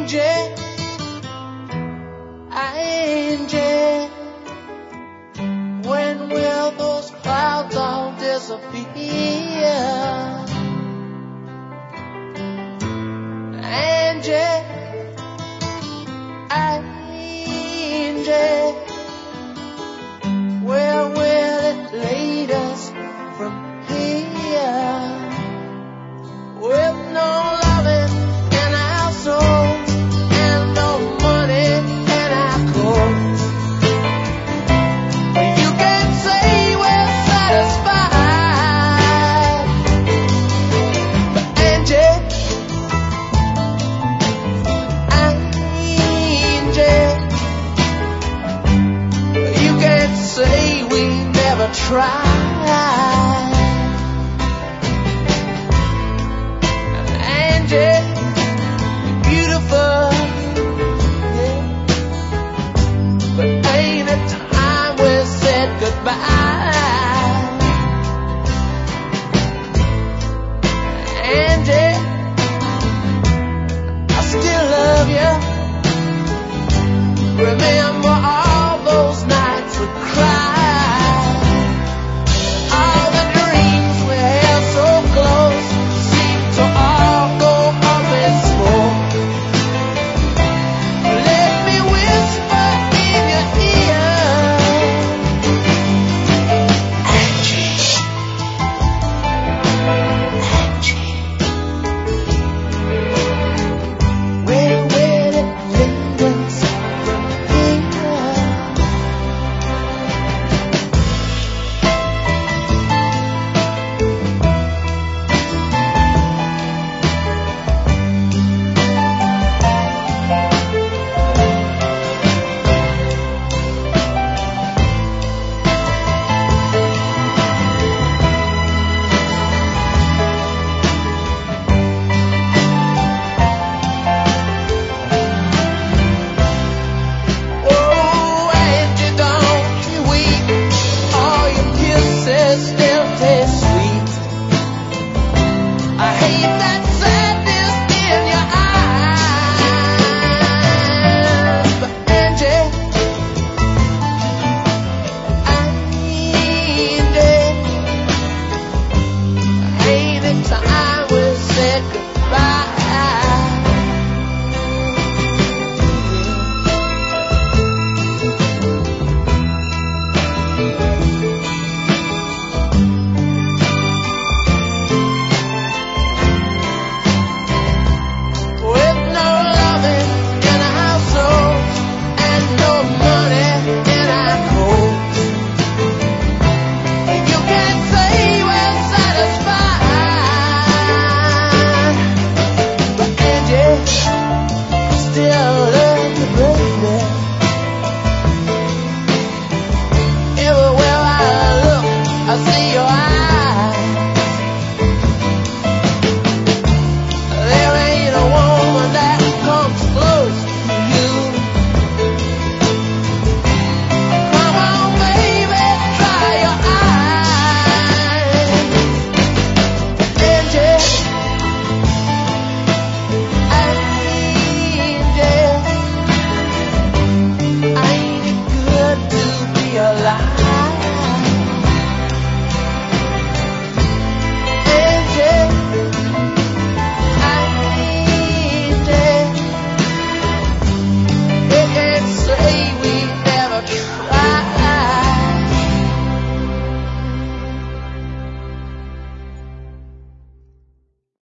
Angie, when will those clouds all disappear? Angie, where will it lead us from here? With no loving in our souls and no money in our clothes, you can say we're satisfied. But Angie, you can't say we never tried. Angie, beautiful, yeah. But ain't it time we said goodbye? Angie, I still love you. Remember all those nights we cried, all the dreams we held so close seemed to all go up in smoke. Let me whisper in your ear, Angie, where will it lead us from here? Oh, Angie, don't you weep. All your kisses still taste sweet. I hate that sadness in your eyes. But Angie, ain't it time